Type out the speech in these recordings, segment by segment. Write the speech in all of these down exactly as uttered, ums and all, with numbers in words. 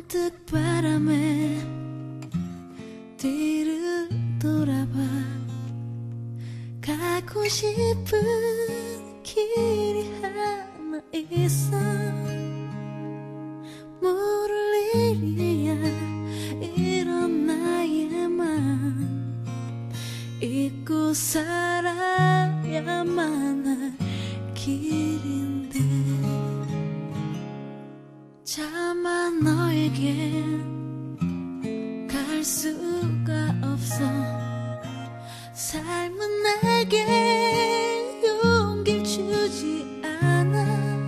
문득 바람에 뒤를 돌아봐 가고 싶은 길이 하나 있어. 모를 일이야 이런 나에만 잊고 살아야만 할 길인데 차마 너에게 갈 수가 없어. 삶은 내게 용기를 주지 않아.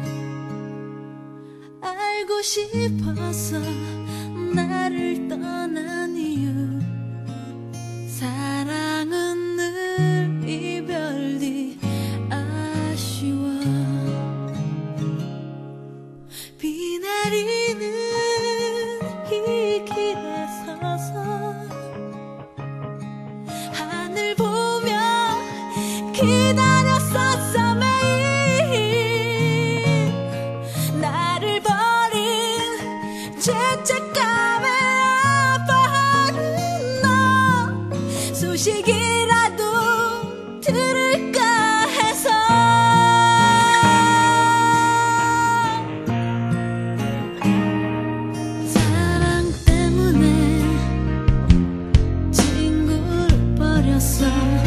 알고 싶어서 나를 떠난 이유. 사랑은 늘 이별 뒤 아쉬워. 비 내리는 이 길에 서서 하늘 보며 기다렸었어. 매일 나를 버린 죄책감에 아파하는 너 소식이라도 들을까 해서. 사랑 때문에 친구를 버렸어.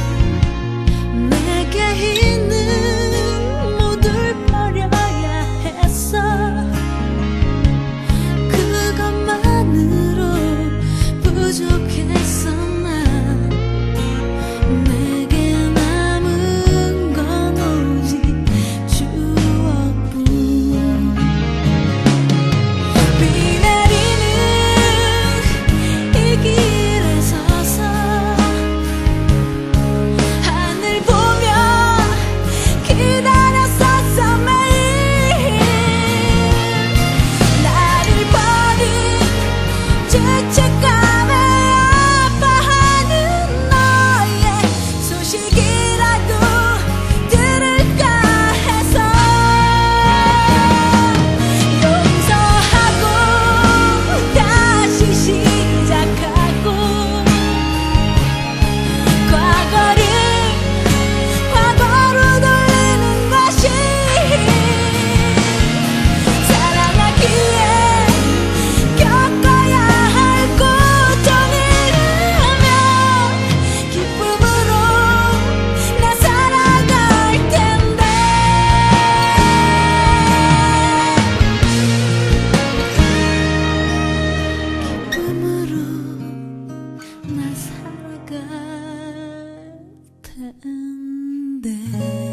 내게 있는 모두를 버려야 했어. 그것만으로 부족했어. 나 내게 남은 건 오직 추억뿐. 비 내리는 이 길에 서서 하늘 보며 기다렸었어. 매일 나를 버린 죄책감에 아파하는 너의 소식이라도 들을까 해서. 용서하고 다시 시작하고 과거를 과거로 돌리는 것이 사랑하기에 겪어야 할 고통이라면 기쁨으로 나 살아갈 텐데. 기쁨으로 나 살아갈 텐데.